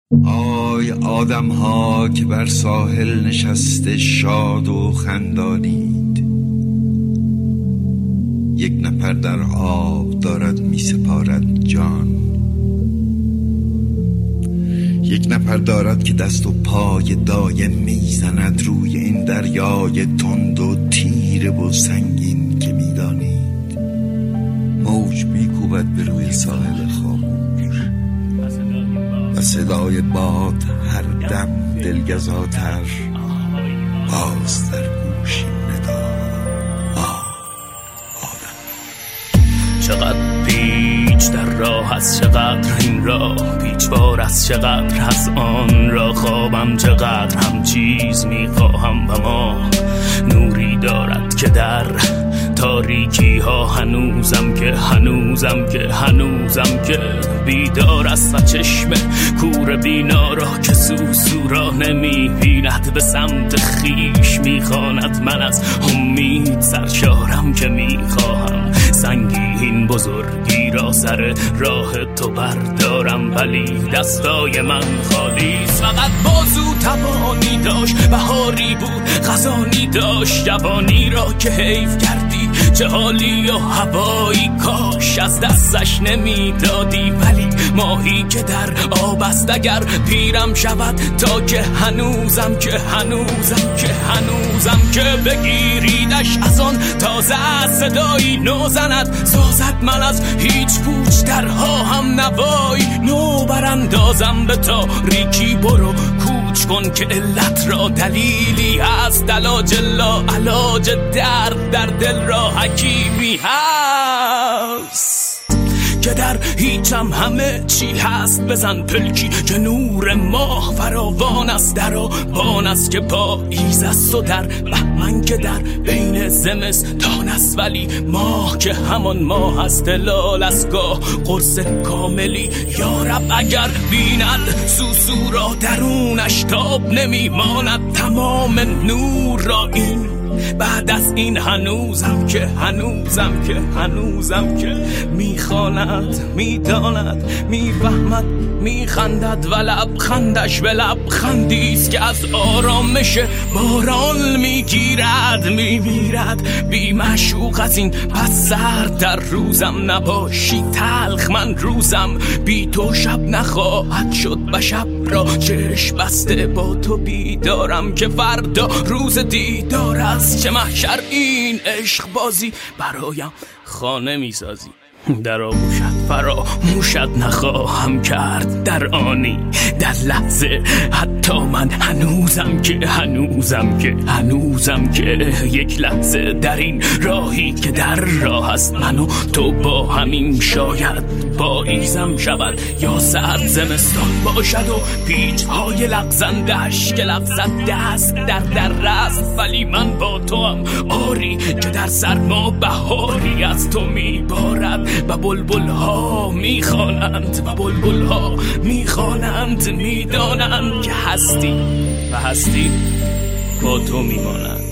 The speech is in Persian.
آی آدم ها که بر ساحل نشسته شاد و خندانید، یک نفر در آب دارد می سپارد جان، یک نفر دارد که دست و پای دایم می زند روی این دریای تند و تیره و سنگین که می دانید موج می کوبد به روی ساحل خاموش و صدای باد هر دم دلگزاتر باز در گوشی ندا. چقدر پیچ در راه از چقدر این راه پیچوار از چقدر از آن را خوابم چقدر هم چیز میخواهم و ما نوری دارد که در تاریکی ها هنوزم که بیدار است و چشم کور بینا را که سوسو را نمی بیند به سمت خیش میخواند. من از امید سرشارم که میخواهم سنگین بزرگی را سر راه تو بردارم، ولی دستای من خالی. فقط بازو توانی داشت، بهاری بود خزانی داشت، جوانی را که حیف کردی چه حالی و هوایی کاش از دستش نمیدادی. ولی ماهی که در آب است اگر پیرم شود تا که هنوزم که بگیریدش از آن تازه صدایی نو زند سازد من از هیچ پوچ درها هم نوایی نو براندازم به تاریکی. برو کوچ کن که علت را دلیلی هست، علاج لا علاج درد در دل را حکیمی هست که در هیچم همه چی هست. بزن پلکی که نور ماه فراوان است، در آبان است که پاییز است و در بهمن که در بین زمستان است، ولی ماه که همان ماه است هلال است گاه قرص کاملی. یارب اگر بیند سوسو را درونش تاب نمیماند تمام نور را این بعد از این هنوزم که میخواند میداند میفهمد میخندد و لبخندش به لبخندیست که از آرامش باران میمیرد بی معشوق از این پس سرد در روزم نباشی تلخ من روزم بی تو شب نخواهد شد و شب را چشم بسته با تو بیدارم که فردا روز دیدار است. چه محشر این عشق بازی برایم خانه میسازی در آغوشت فراموشت نخواهم کرد در آنی در لحظه حتی من هنوزم که یک لحظه در این راهی که در راه است من و تو با همین شاید پاییزم شود یا سرد زمستان باشد و پیچ های لغزندش که لغزد دست در رست، ولی من با تو هم آری که در سرما بهاری از تو میبارد و بلبل ها میخوانند میدانند که هستی و هستی با تو میمانند.